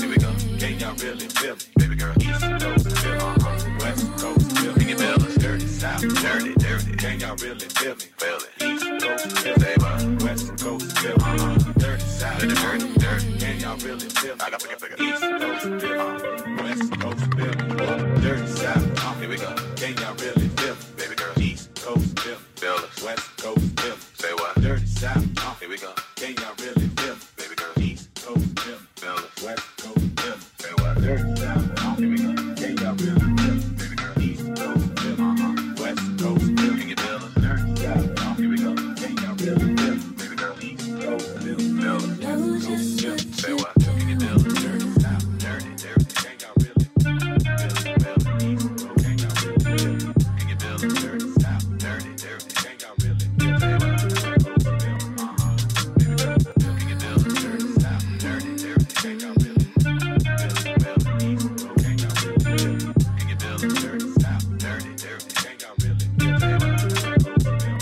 Here we go. Can y'all really feel me? Baby girl, East Coast feel me. West Coast feel me. Can you feel us? Dirty South, dirty, dirty. Can y'all really feel me? Feel it. East Coast feel me. West Coast feel me. Dirty South, dirty, dirty, dirty. Can y'all really feel me? I got figure. East Coast feel me. West Coast feel me. Dirty South. Here we go. Can y'all really feel me? Baby girl, East Coast feel me. Feel us. West Coast feel me. Say what? Dirty South. Here we go. Can y'all really feel me? Baby girl, East Coast feel me. Feel us. West Coast feel me. Say what? Dirty South. Here we go. Can y'all really feel me? Baby girl, East Coast feel me. West Coast feel me. Can you feel us? Dirty South. Here we go. Can y'all really feel me? Baby girl, East Coast feel me. Feel us. West Coast feel me. Say what? Can you feel us? Dirty South. Dirty, dirty. Can y'all really feel me? Feel it. East Coast. Can y'all really feel me? Can you feel us? Dirty South. Dirty, dirty. Can y'all really feel me? Say what? West Coast feel me. Baby girl, can you feel us? Dirty South. Dirty, dirty. Can y'all really feel me? Feel it. East Coast. Can y'all really feel me? Can you feel us? Dirty South. Dirty, dirty. Can y'all really feel me? Say what? West Coast feel me.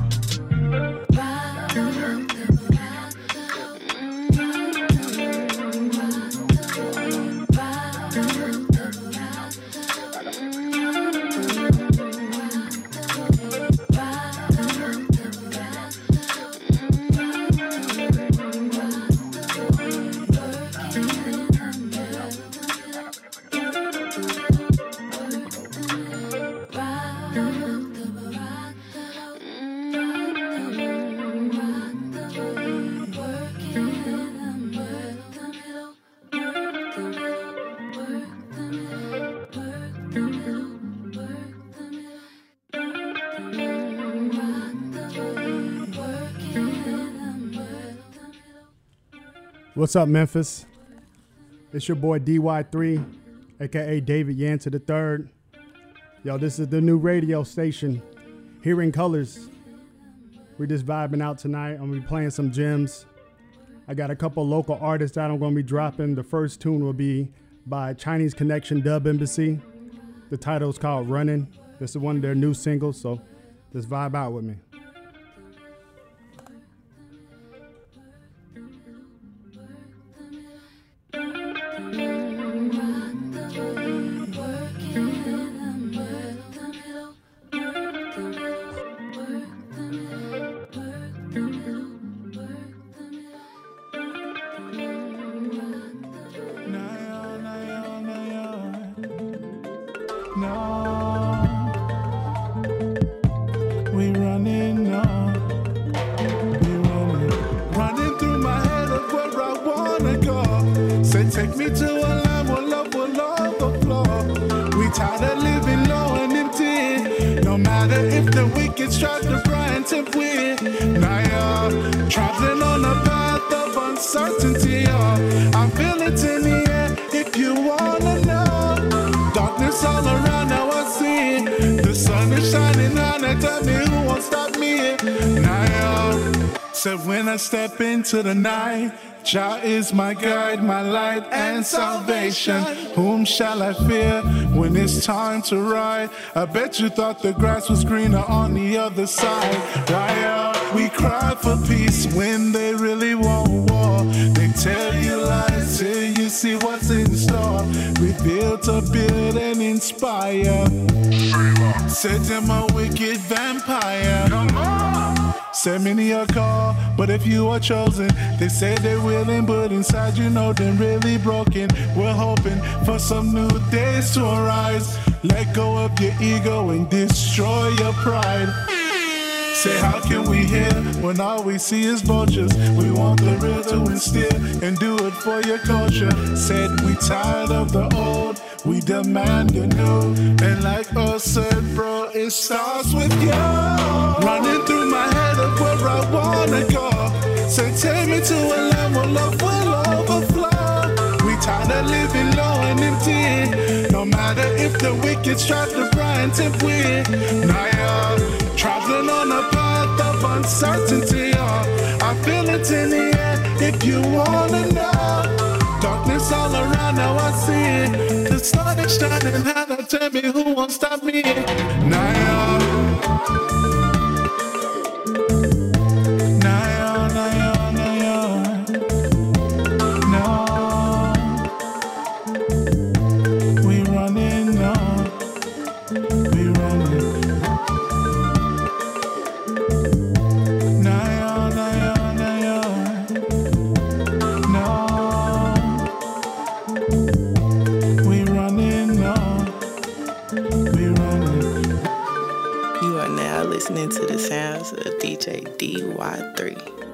What's up, Memphis? It's your boy DY3, aka David Yanter III. Yo, this is the new radio station, Hearing Colors. We're just vibing out tonight. I'm gonna be playing some gems. I got a couple local artists that I'm gonna be dropping. The first tune will be by Chinese Connection Dub Embassy. The title is called Running. This is one of their new singles, so just vibe out with me. Step into the night, Jah is my guide, my light and salvation. Whom shall I fear when it's time to ride? I bet you thought the grass was greener on the other side. Right, we cry for peace when they really want war. They tell you lies till you see what's in store. We built to build and inspire. Set them a wicked vampire. Come on. Send many a call, but if you are chosen, they say they're willing, but inside you know they're really broken. We're hoping for some new days to arise. Let go of your ego and destroy your pride. Say, how can we hear when all we see is vultures? We want the real to instill and do it for your culture. Said we tired of the old, we demand the new. And like us said, bro, it starts with you. Running through my head of where I wanna go. Say, take me to a land where love will overflow. We tired of living low and empty. No matter if the wicked strive to pry and tempt we. Now you're traveling on a path of uncertainty. I feel it in the air if you wanna know. Darkness all around, now I see it. The sun is shining, now tell me who won't stop me. listening to the sounds of DJ DY3.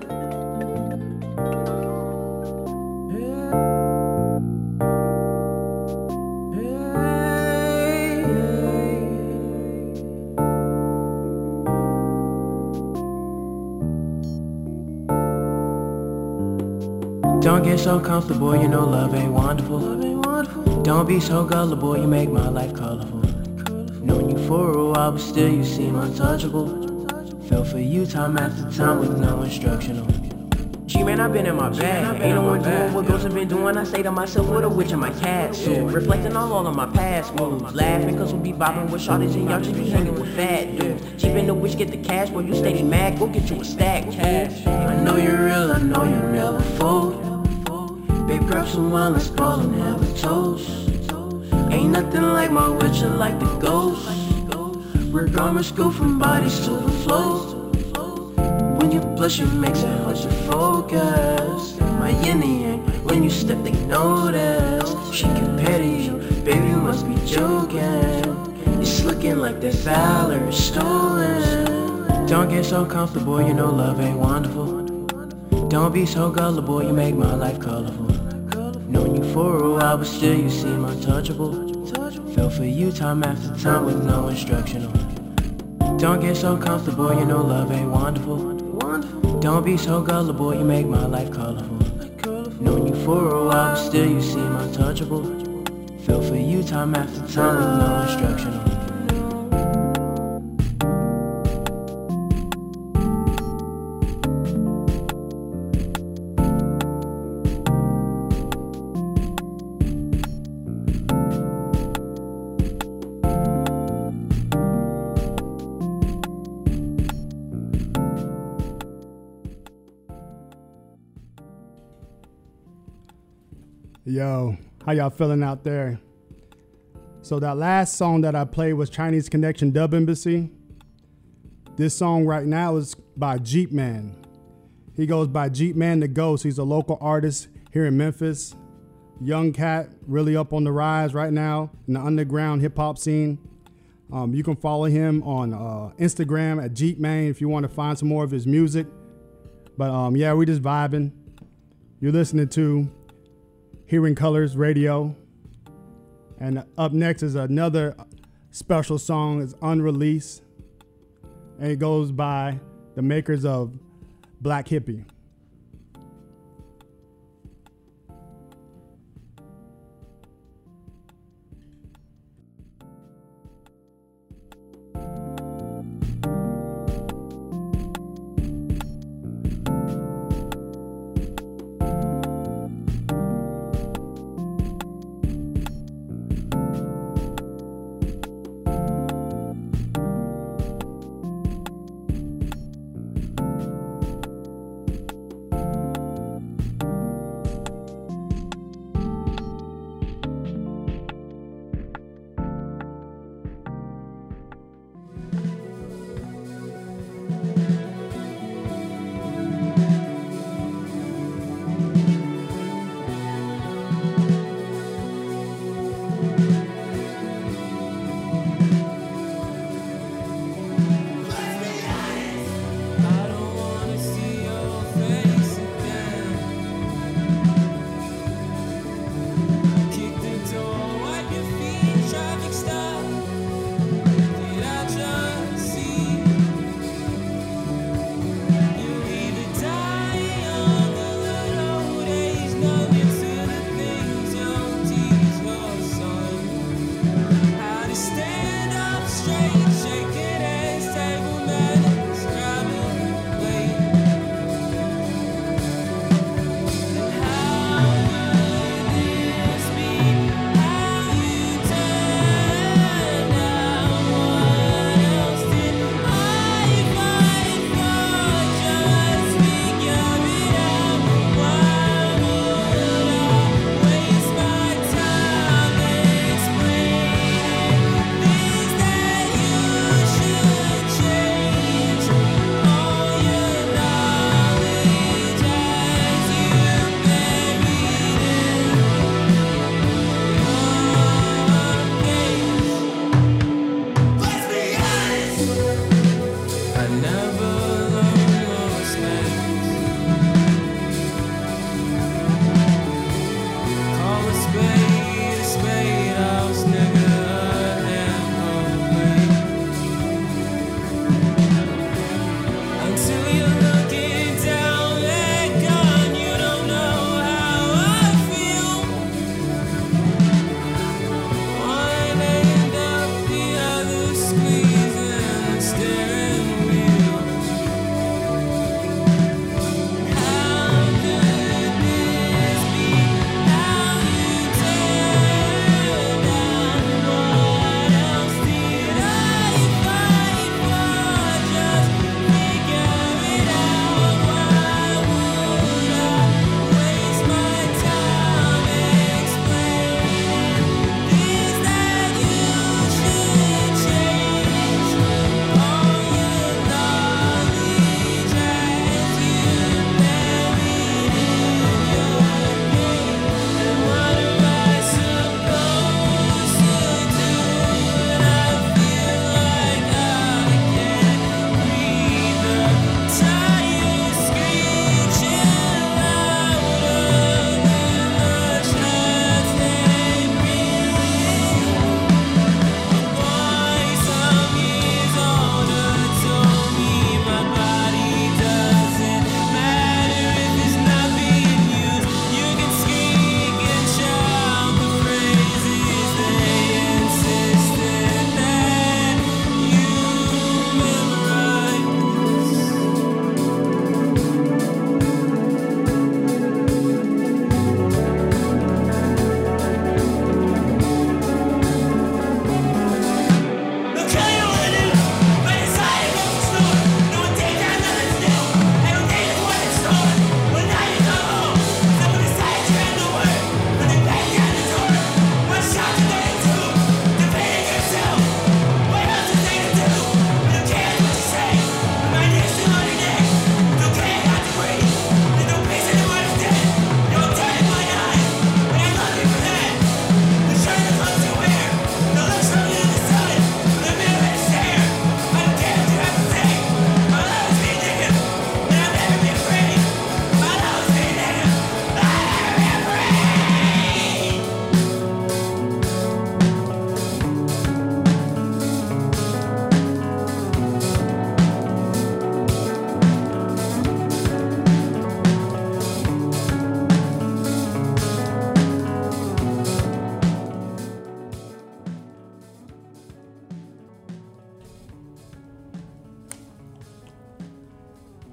Don't get so comfortable, you know love ain't wonderful. Don't be so gullible, you make my life colorful. Known you for a while, but still you seem untouchable. Fell for you time after time with no instructional. G-man, I've been in my bag. Ain't no one doing what ghosts have been doing. I say to myself, what a witch in my cat suit. Reflecting on all of my past moves. Laughing cause we be bopping with shorties and y'all just be hanging with fat dudes. Cheap in the witch, get the cash, boy, you steady mad. Go get you a stack, cash. I know you're real, I know you never fold. Babe, grab some wine, let's call and have a toast. Ain't nothing like my witch, I like the ghost. We're garments go from bodies to the flow. When you blush, it makes it hard to focus. My yin and yang, when you step, they notice. She compared to you, baby, you must be joking. It's looking like that valor is stolen. Don't get so comfortable, you know love ain't wonderful. Don't be so gullible, you make my life colorful. Known you for a while, but still you seem untouchable. Fell for you time after time with no instructional. Don't get so comfortable, you know love ain't wonderful. Don't be so gullible, you make my life colorful. Known you for a while, but still you seem untouchable. Fell for you time after time with no instructional. Yo, how y'all feeling out there? So that last song that I played was Chinese Connection Dub Embassy. This song right now is by Jeep Man. He goes by Jeep Man the Ghost. He's a local artist here in Memphis. Young cat, really up on the rise right now in the underground hip hop scene. You can follow him on Instagram at Jeep Man if you want to find some more of his music. But yeah, we just vibing. You're listening to Hearing Colors Radio. And up next is another special song. It's unreleased. And it goes by the makers of Black Hippie.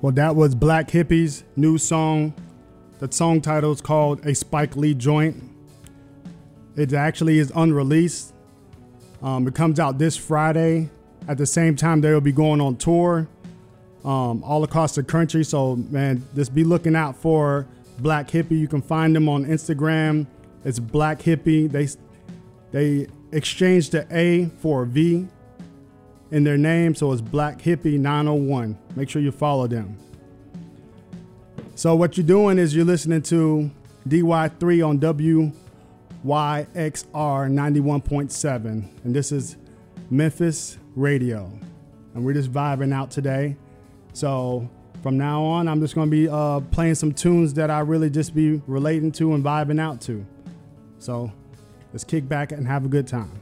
Well, that was Black Hippie's new song. The song title is called A Spike Lee Joint. It actually is unreleased. It comes out this Friday. At the same time, they will be going on tour all across the country. So, man, just be looking out for Black Hippie. You can find them on Instagram. It's Black Hippie. They exchanged the A for a V in their name, so it's Black Hippie 901. Make sure you follow them. So what you're doing is you're listening to DY3 on WYXR 91.7, and this is Memphis Radio, and we're just vibing out today. So from now on, I'm just going to be playing some tunes that I really just be relating to and vibing out to. So let's kick back and have a good time.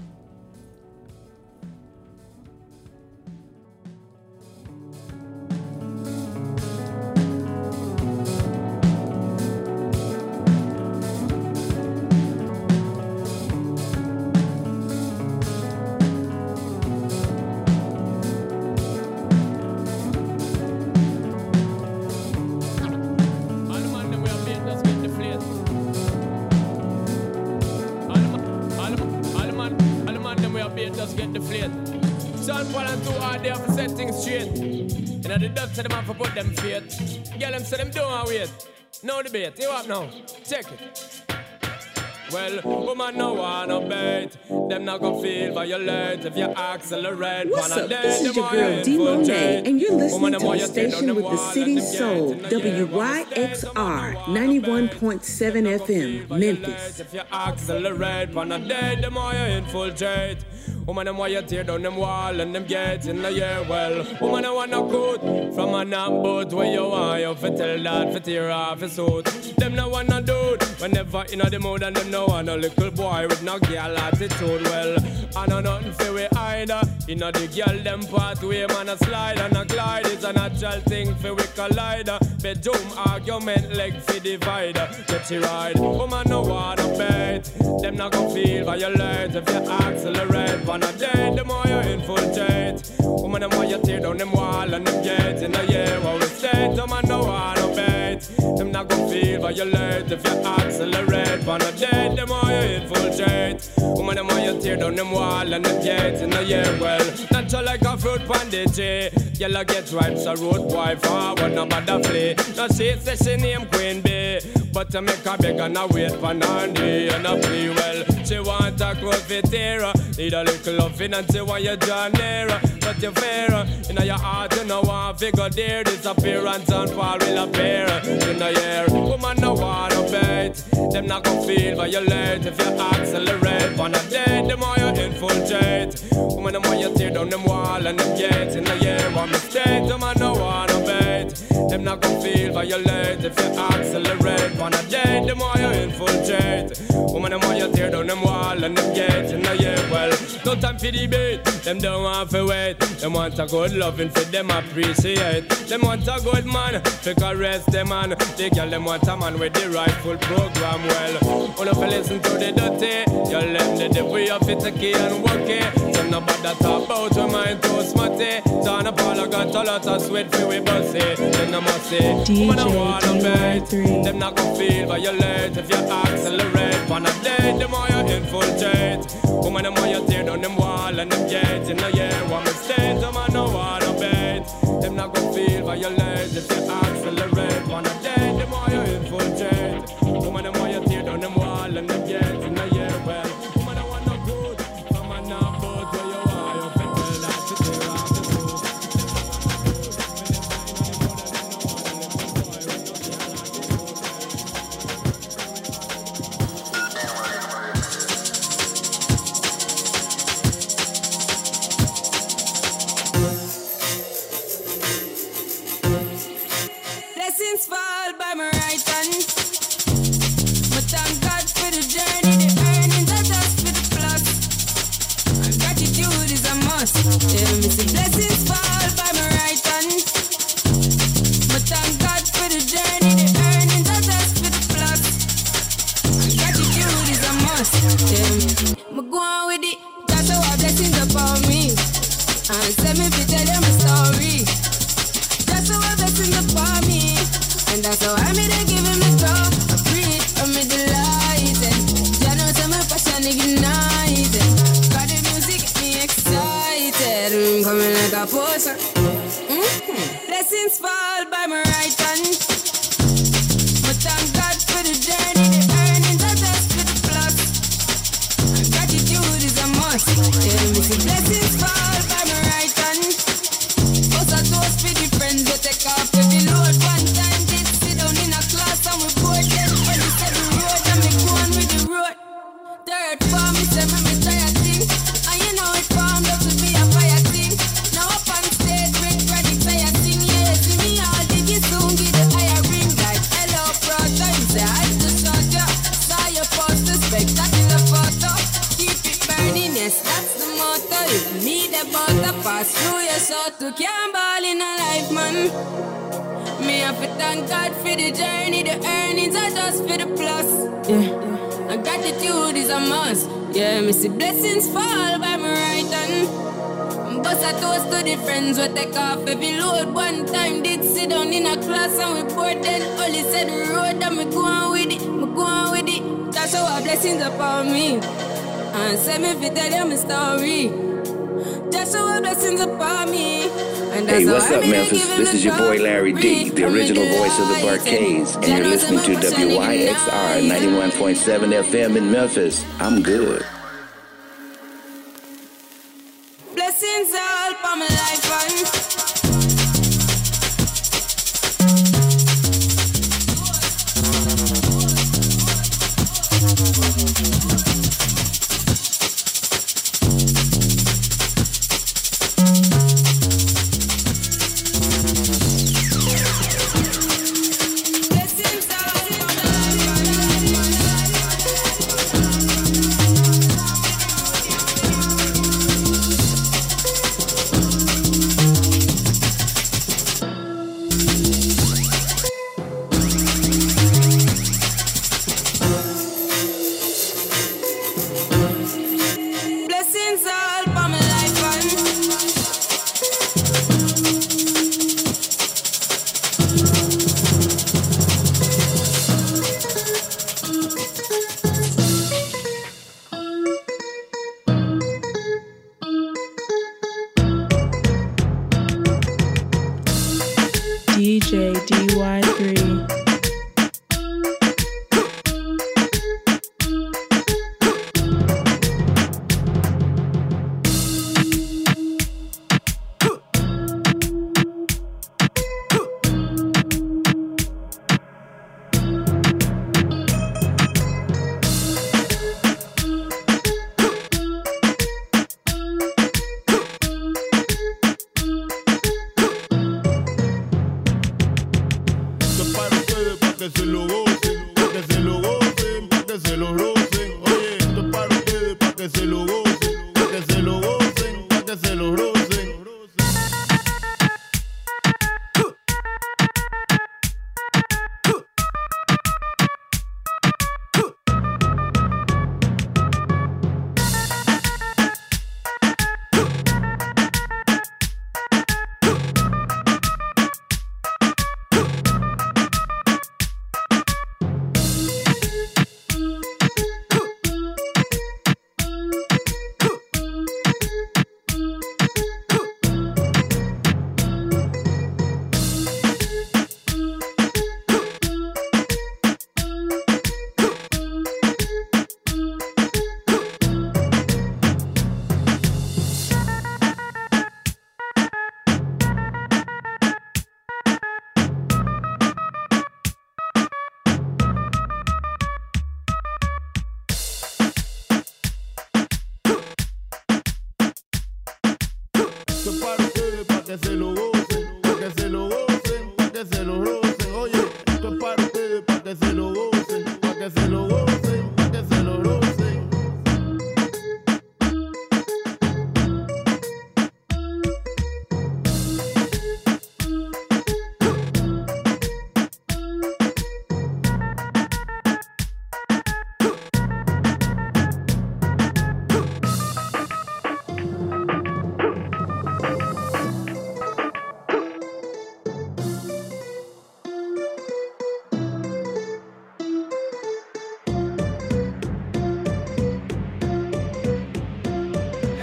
So them have to put them feet. Girl, them say them don't wait. No debate. You up now? Check it. Well, woman no wanna bait. Them not gonna feel violent if you accelerate. What's up? This is your girl D Monet, and you're listening to the station with the city's soul, WYXR 91.7 FM, Memphis. If you accelerate, on a day, the more you infiltrate. Woman, them why you tear down them wall and them gates in the year. Well, woman, I want no good from a boat where you are. You fit tell that, fit tear off his suit. Them no want no dude whenever in the mood, and them no want no little boy with no girl attitude. Well, I know nothing for we either. You know the girl them pathway, man, a slide and a glide. It's a natural thing for we collider. Bedroom argument leg for divider. Get you right, woman no want no bait. Them not gonna feel violent if you accelerate. On a day, the more you infiltrate. Woman, the more you tear down them wall and them gates in the year where we stay. Them man no want no bait. Them not gonna feel violate if you accelerate. On a day, the more you infiltrate. Woman, the more you tear down them wall and them gates in the year. Well, natural like a fruit pandit. Yellow get ripe, so road boy forward, no matter flee. No she say she name Queen Bee, but to make her beg and a wait for Nandi and a plea. Well, she want a crowd need a little loving until when you draw nearer. But you fear in your heart, you know one figure there. Disappearance and fall will appear in the year. Woman no want to bait. Them not gonna feel violate if you accelerate. On a day, the more you infiltrate. Woman, the more you tear down them wall and them gates in the year. One mistake, the man no want to bait. Them not gonna feel violate if you accelerate. On a day, the more you infiltrate. Woman, the more you tear down them wall and them gates in the year. Well, no time for debate. Them don't want to wait. Them want a good loving for them appreciate. Them want a good man to caress them man. They girl them want a man with the rightful program. Well, all of you listen to the dirty. You let the devil up it key and work it. So nobody talk about your mind too smutty. Turn up all I got a lot of sweat for we bossy. Then I must say, woman I want to bait. Them not gonna feel violate if you accelerate. On a day, the more you infiltrate. Woman, the more you tear down them wall and them gates in the year. One mistake, the man no want to bait. Them not gonna feel violate if you accelerate. On a day, the more you infiltrate. Woman, the more you tear down them wall and them gates in the year. Well, woman, I want no good from a boat where you are. You fit tell that to tear off the suit. Blessings fall by my right hand. But thank God for the journey, the earnings are just for the plus. And gratitude is a must. Yeah, me see blessings fall by my right hand. But thank God for the journey, the earnings are just for the plus. And gratitude is a must. Yeah, me go on with it. That's how our blessings upon me. And send me to tell them a story. That's how our blessings toast. Blessings fall by my right hand. But thank God for the journey, the earnings are just for the plus. And gratitude is a must. Yeah, me see blessings fall by my right hand. Bust a toast for the friends that take off every load. One time did sit down in a class and we bored them. When we said the road and me go on with the road. Third form, me say me try a thing. And you know it formed up to be a fire thing. Now up on stage with credit I sing. Yeah, see me all did you soon get the higher ring. Like hello brother, you say I just shot ya. Saw your post a spectacular photo. Keep it burning, yes, that's the motto. If me the butter pass through your soul to can't ball in a life, man. Me have to thank God for the journey. The earnings are just for the plus. Yeah. And gratitude is a must. Yeah, me see blessings fall by my right hand. Bust a toast to the friends we take off every load. One time did sit down in a class and we bored then only said the road and me go on with it, me go on with it. That's how our blessings upon me. And say me fi tell you my story. That's how our blessings upon me. Hey, what's up, Memphis? This is your boy Larry D, the original voice of the Barcades, and you're listening to WYXR 91.7 FM in Memphis. I'm good. Blessings all for my life and DJ DY3.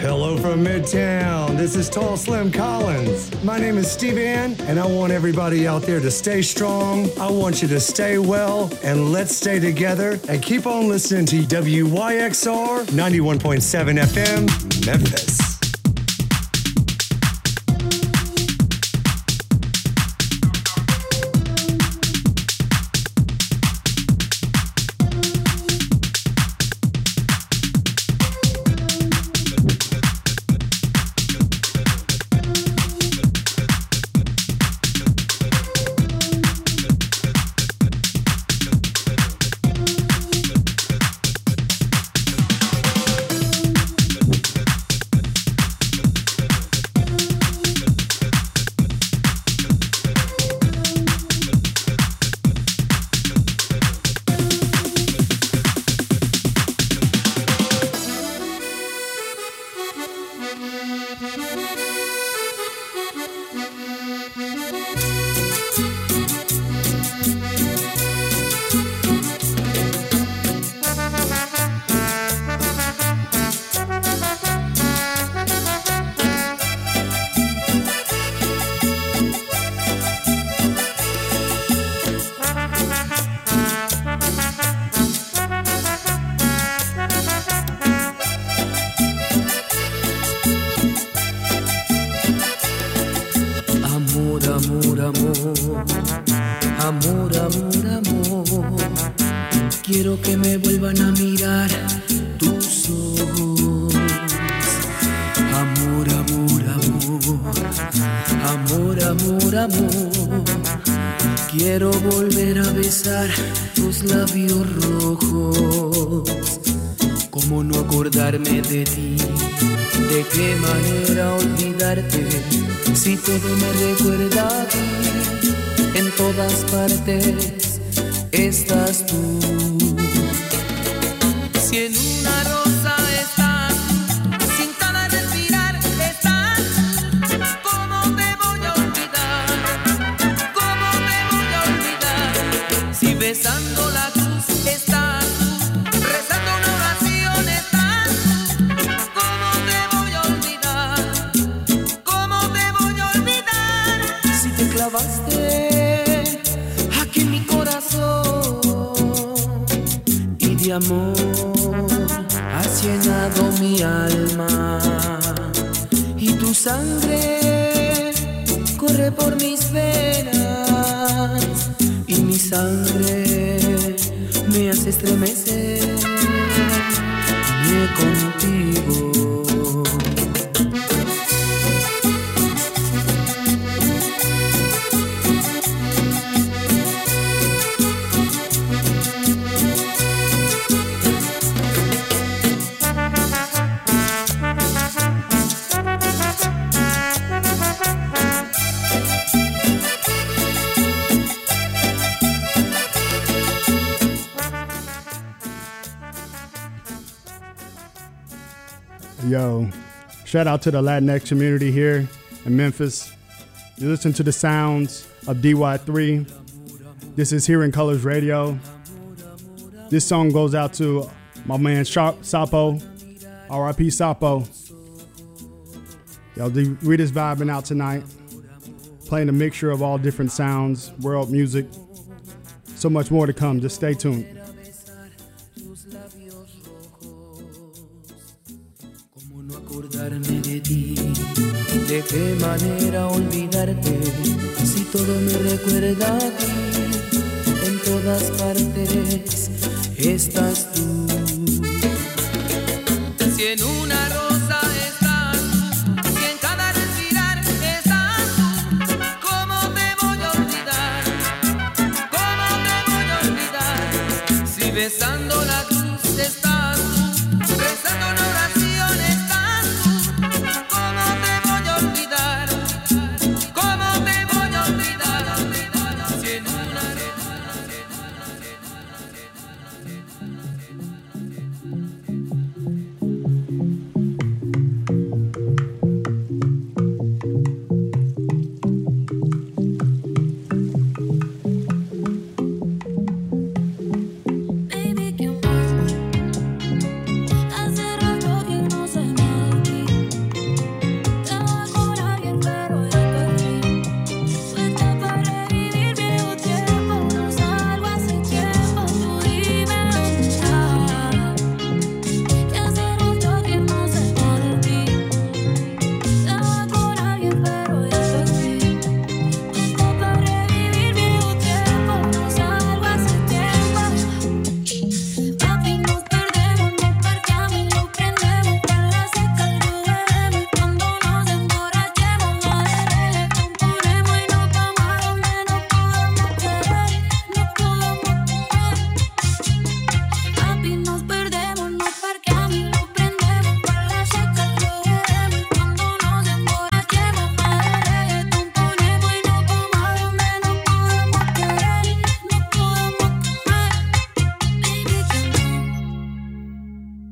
Hello from Midtown. This is Tall Slim Collins. My name is Steve Ann, and I want everybody out there to stay strong. I want you to stay well, and let's stay together and keep on listening to WYXR 91.7 FM, Memphis. Quiero que me vuelvan a mirar tus ojos. Amor, amor, amor. Amor, amor, amor. Quiero volver a besar tus labios rojos. ¿Cómo no acordarme de ti? ¿De qué manera olvidarte? Si todo me recuerda a ti, en todas partes estás tú. Si en una rosa estás, si en cada respirar estás, ¿cómo te voy a olvidar? ¿Cómo te voy a olvidar? Si besando la cruz estás, rezando una oración estás, ¿cómo te voy a olvidar? ¿Cómo te voy a olvidar? Si te clavaste aquí en mi corazón y de amor has llenado mi alma y tu sangre corre por mis venas y mi sangre me hace estremecer contigo. Yo, shout out to the Latinx community here in Memphis. You listen to the sounds of DY3. This is Hearing Colors Radio. This song goes out to my man Sapo, R.I.P. Sapo. Yo, we just vibing out tonight, playing a mixture of all different sounds, world music. So much more to come. Just stay tuned. Acordarme de ti, de qué manera olvidarte, si todo me recuerda a ti, en todas partes estás tú. Si en una rosa estás, si en cada respirar estás tú, ¿cómo te voy a olvidar? ¿Cómo te voy a olvidar? Si besando la cruz estás tú, rezando una oración estás.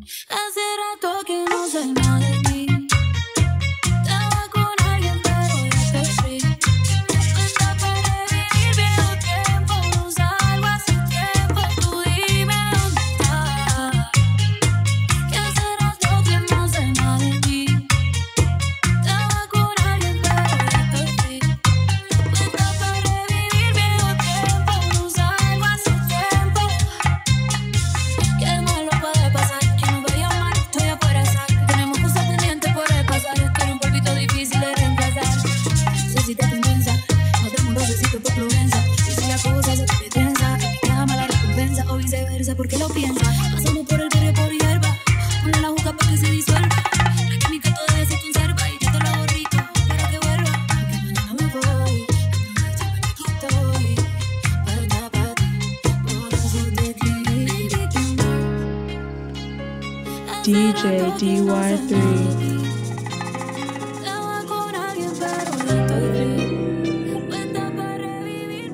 Hace rato que no sé nada de ti. Estaba con alguien pero ya estoy free. Cuenta para revivir viejo tiempo. No salgo hace tiempo. Tú dime dónde estás. Que hace rato que no sé nada de ti. Estaba con alguien pero ya estoy free. Cuenta para revivir viejo tiempo. No salgo hace tiempo. Que malo puede pasar. Que no vaya mal. Estoy afuera, saca. Tenemos cosas pendientes por el pasar. Esto era un poquito difícil de reemplazar. No sé si te convenza. No tengo un rocecito por Provenza. Si la cosa se te tensa, te da mala recompensa o viceversa. ¿Por qué lo piensas? Pasamos por el barrio por hierba. Ponle la juca para que se disuelva. La química todavía se conserva. Y yo te lo hago rico para que vuelva. Porque mañana me voy. Aprovechame que aquí estoy. Para estar para ti. Por eso te escribí. DJ DY3. Estaba con alguien pero ya estoy free. Cuenta para revivir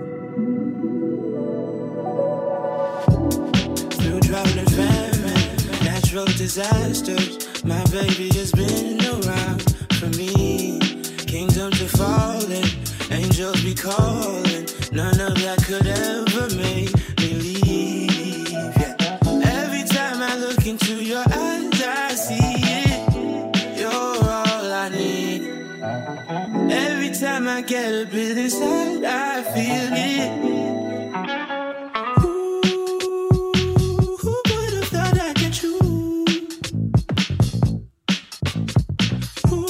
Through drought and famine, natural disasters, my baby has been around for me. Kingdoms are falling, angels be calling. None of that could ever make me leave. Yeah. Every time I look into your eyes, I see it. You're all I need. Every time I get a bit inside, I feel it. Who would have thought I'd get you? Who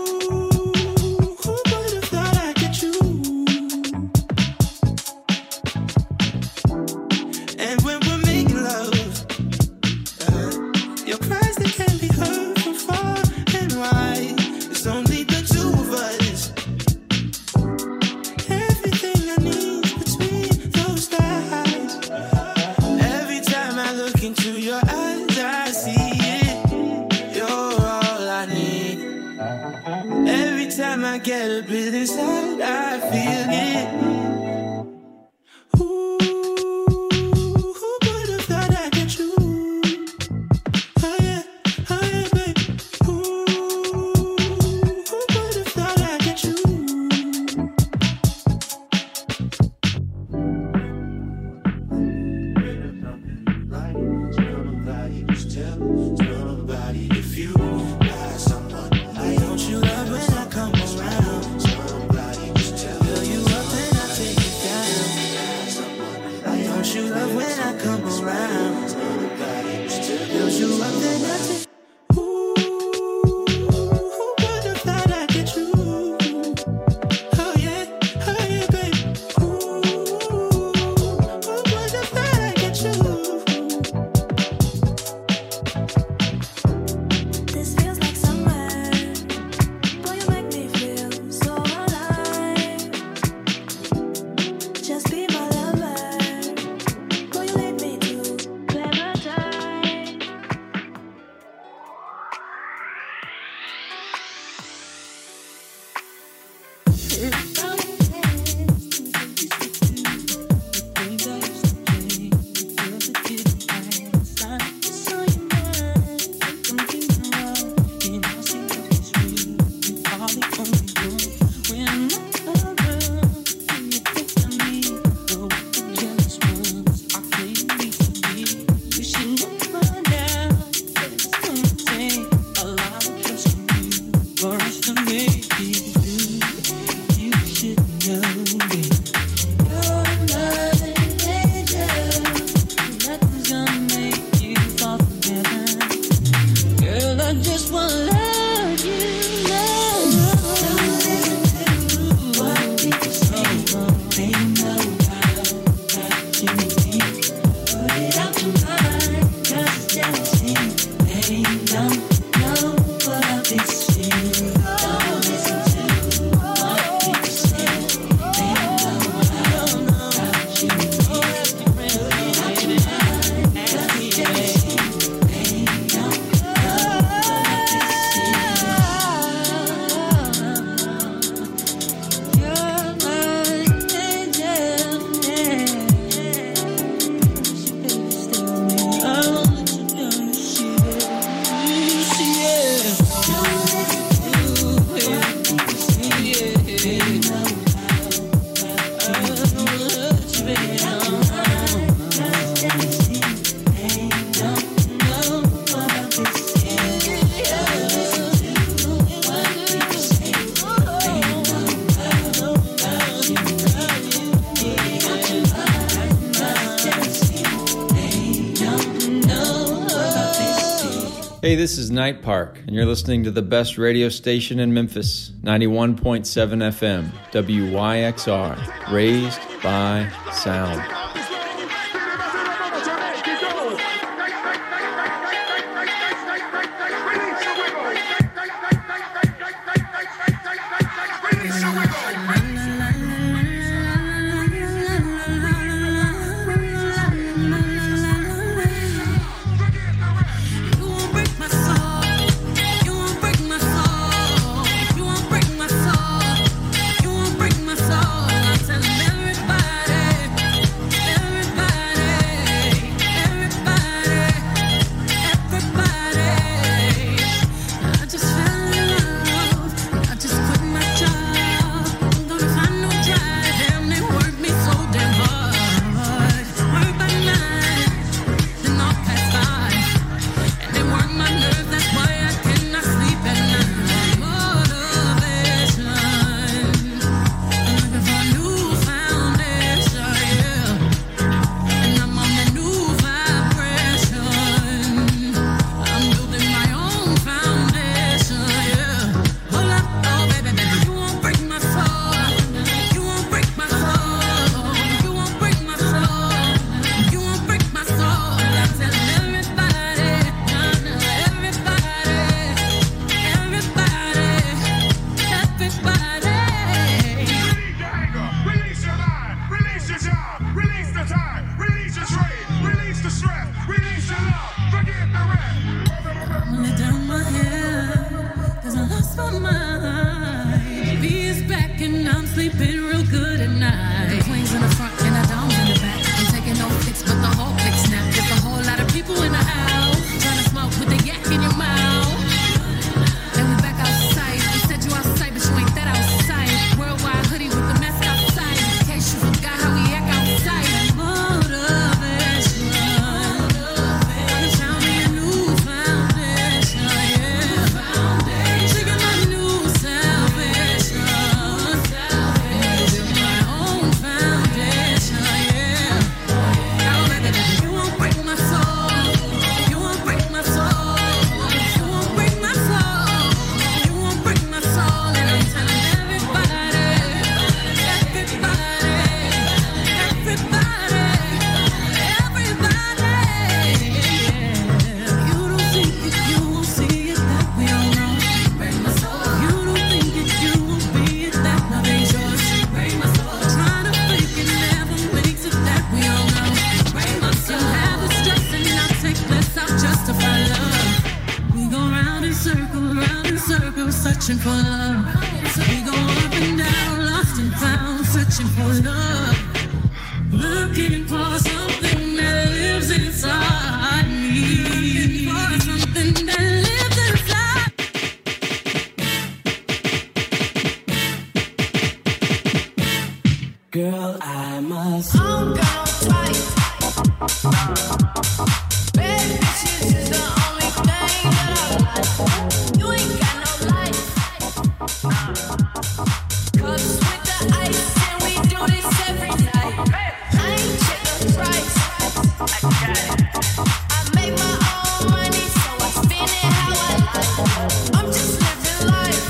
would have thought I'd get you? And when we're making love, your cries that can be heard from far and wide. It's only the two of us. Everything I need between those eyes. Every time I look into your eyes, I see it. You're all I need. Every time I get a bit inside, I feel it. Who would have thought I'd get you? Oh yeah, baby. Who would have thought I'd get you? Somebody, if you are someone, don't you love when I come around? Somebody, just tell you up and I take it down. Don't you love when I come around? Somebody, just tell you up and I take. Who would have thought I'd get you? Oh yeah, baby. Who would have thought I'd get you? This feels like summer. Boy, you make me feel so alive. Just be my lover. Boy, you lead me to paradise. Hey, this is Night Park, and you're listening to the best radio station in Memphis, 91.7 FM, WYXR, raised by sound. Searching for love, so we go up and down, lost and found, searching for love, looking for something that lives inside me, for something that lives inside. Girl, I must. I'm gone twice. Bad bitches is the only thing that I like. You ain't got no life. Cups with the ice, and we do this every night. I ain't check the price. I got it. I make my own money, so I spend it how I like. I'm just living life.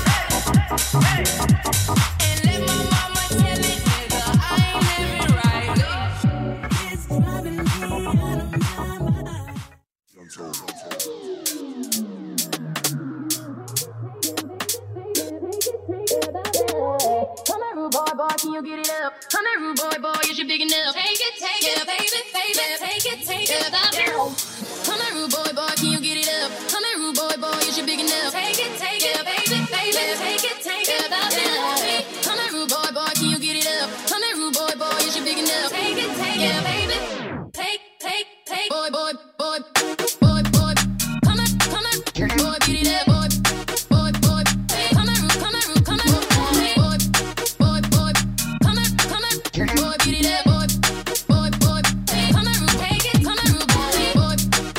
And let my mama tell it, nigga, I ain't living right. It's driving me out of my mind. Come here, rude boy, can you get it up? Come here, rude boy, is you big enough? Take it, yeah, baby, take it up. Come here, rude boy, can you get it up? Come here, rude boy, is you big enough? Take it, yeah, baby, take it up. Come here, rude boy, can you get it up? Come here, rude boy, is you big enough? Take it, yeah, baby, take, boy. Come here, boy, get it up, boy. Come here, rude, boy. Come here, boy, get it up, boy. Come here, rude, take it, come here, rude, boy.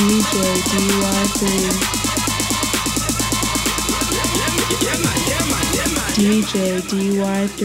DJ DY3. DJ DY3.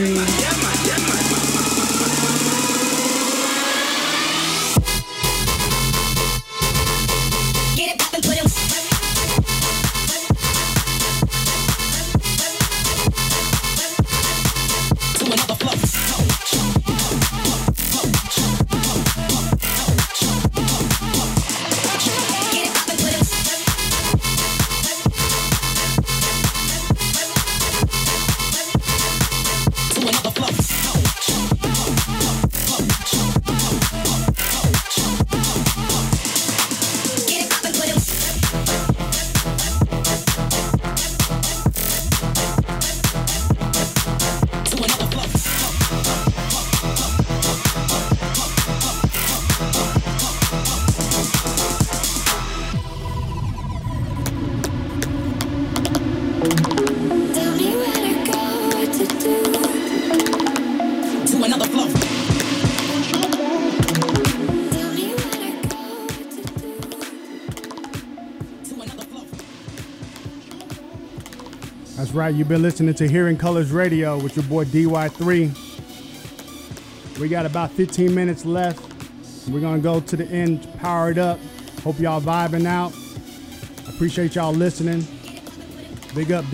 That's right, you've been listening to Hearing Colors Radio with your boy DY3. We got about 15 minutes left. We're gonna go to the end, power it up. Hope y'all vibing out. Appreciate y'all listening. Big up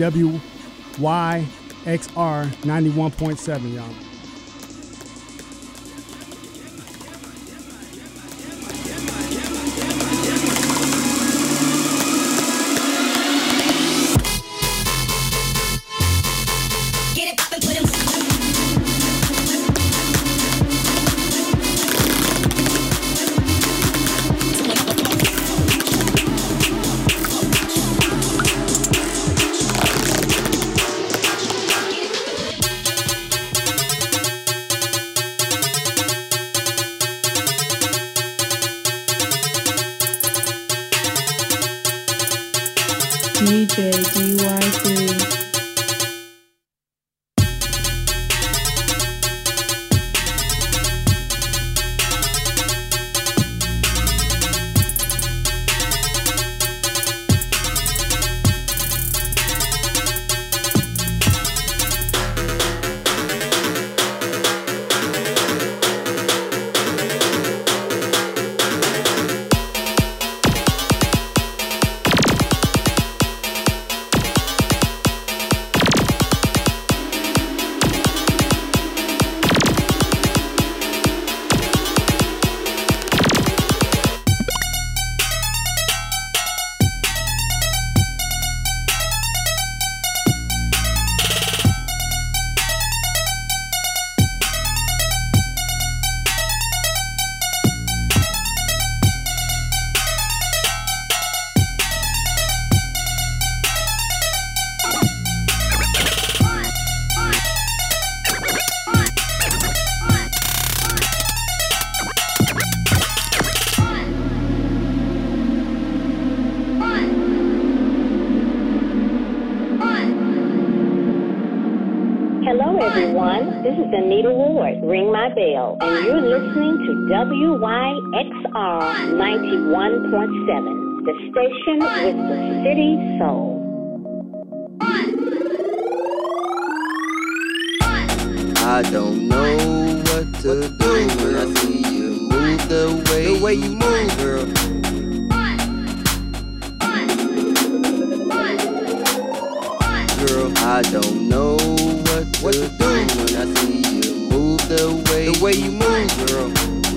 WYXR 91.7, y'all. DJ DY3. This is Anita Ward, Ring My Bell, and you're listening to WYXR 91.7, the station with the city soul. I don't know what to do when I see you move the way you move, girl. Girl, I don't know what to do when I see you move the way you move, girl.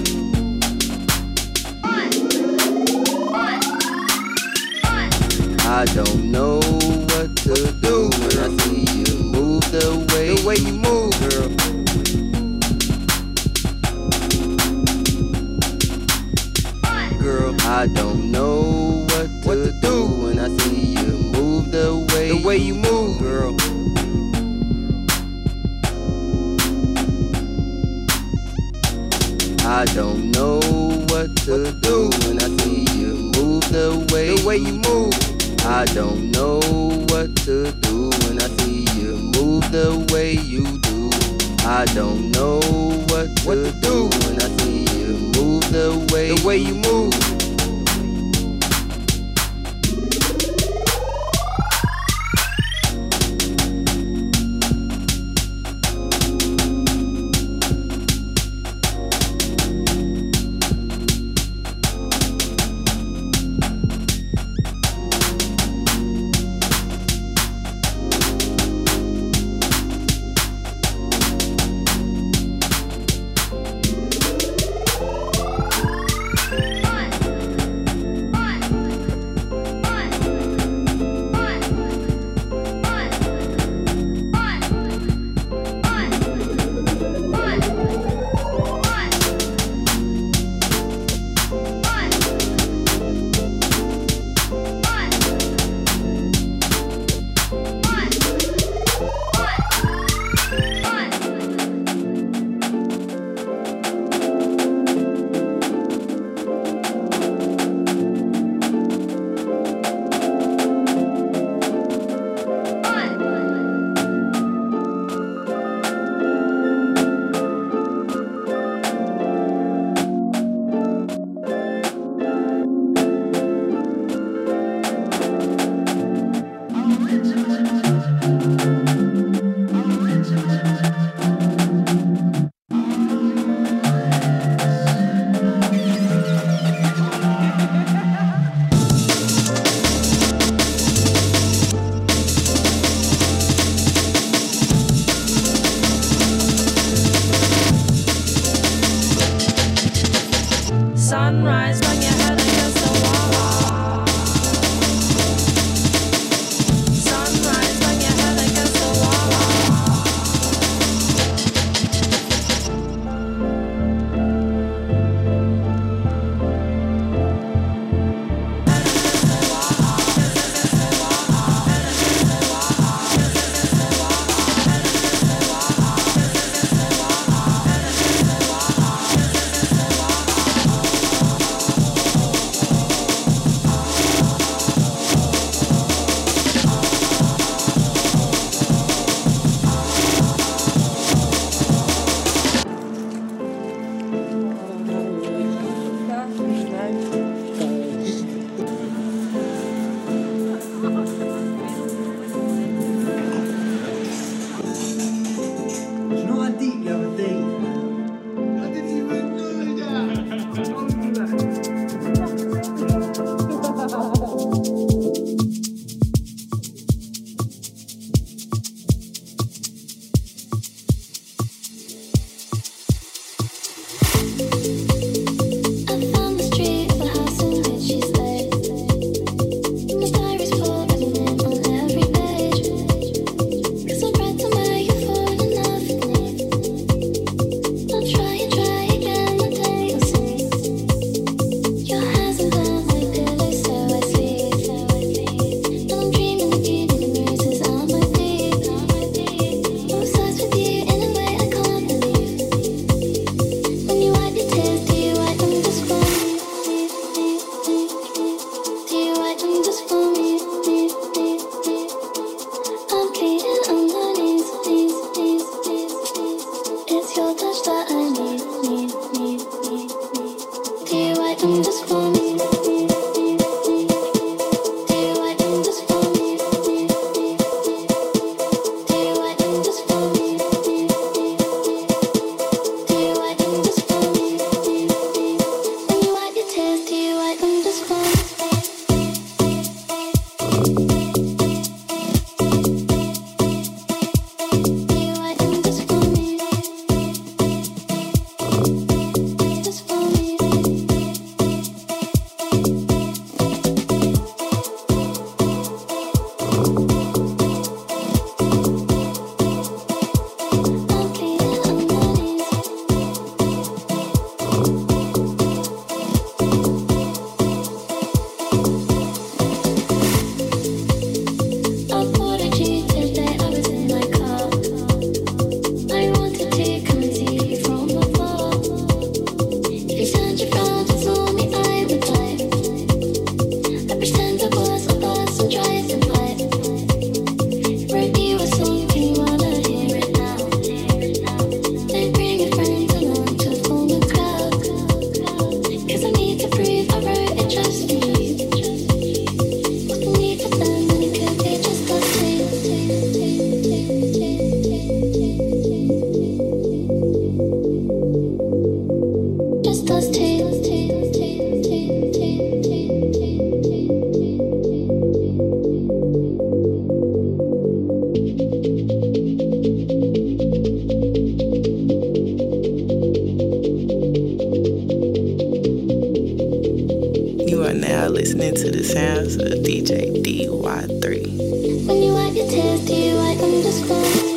I don't know what to do when I see you move the way you move, girl. Girl, I don't know what to do when I see you move the way you move, girl. I don't know what to do when I see you move the way you move. I don't know what to do when I see you move the way you do. I don't know what to do when I see you move the way you move. Sunrise, bang your head against the wall. Sunrise, bang your head against the wall. listening to the sounds of DJ DY3. When you wipe your tears, do you wipe them just for me?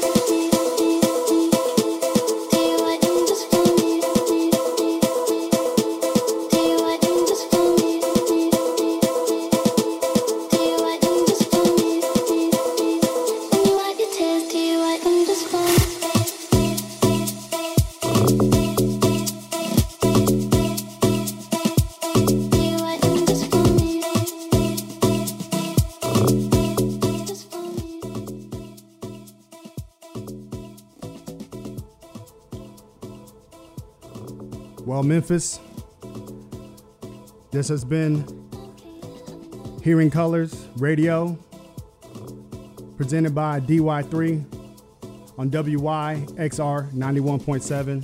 Well, Memphis, this has been Hearing Colors Radio, presented by DY3 on WYXR 91.7.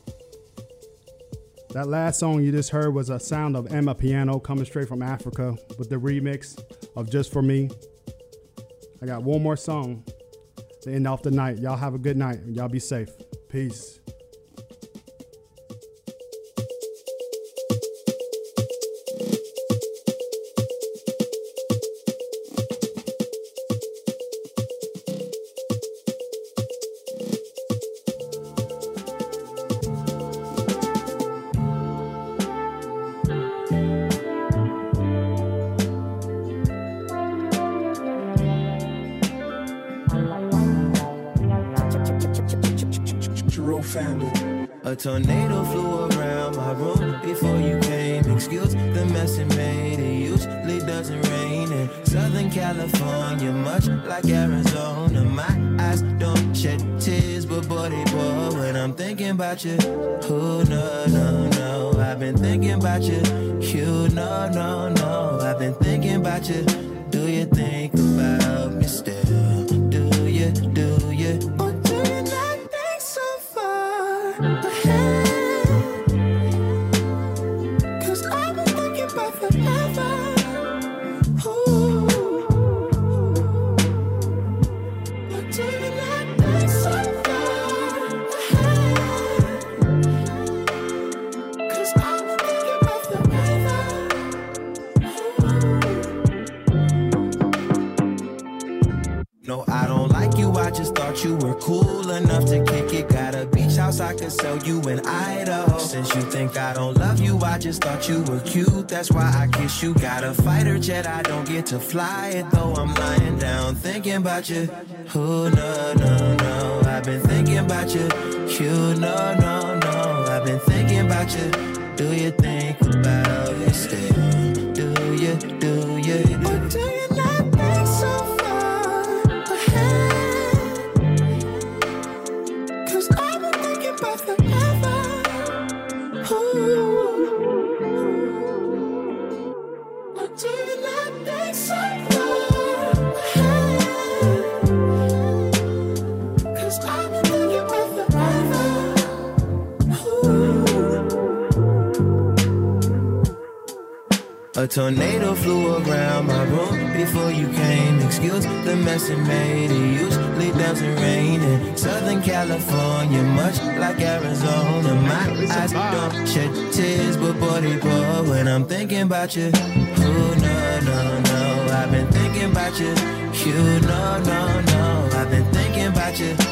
That last song you just heard was a sound of Emma Piano coming straight from Africa with the remix of Just For Me. I got one more song to end off the night. Y'all have a good night. Y'all be safe. Peace. family. A tornado flew around my room before you came. Excuse the mess it made. It usually doesn't rain in Southern California, much like Arizona. My eyes don't shed tears, but boy, they pour when I'm thinking about you. Oh, no, no, no. I've been thinking about you. You, no, no, no. I've been thinking about you. Do you think about me still? Do you, do you? Or do you not think so far ahead? 'Cause I've been thinking about forever. Ooh. Or do you not think so far ahead? 'Cause I've been thinking about forever. No, I don't like you, I just thought you were cool enough to kick it. Got a beach house, I could sell you in Idaho. Since you think I don't love you, I just thought you were cute. That's why I kiss you. Got a fighter jet, I don't get to fly it, though I'm lying down thinking about you. Oh, no, no, no, I've been thinking about you. You, no, no, no, I've been thinking about you. Do you think about it still? Do you, do you? Or do you not think so far ahead? 'Cause I've been thinking about forever. Ooh. Or do you not think so far ahead? 'Cause I've been thinking about forever. Ooh. A tornado flew around my room before you came. Excuse the mess it made. It usually doesn't rain in Southern California, much like Arizona. My eyes don't shed tears, but boy, they pour when I'm thinking about you. Oh, no, no, no, I've been thinking about you. You, no, no, no, I've been thinking about you.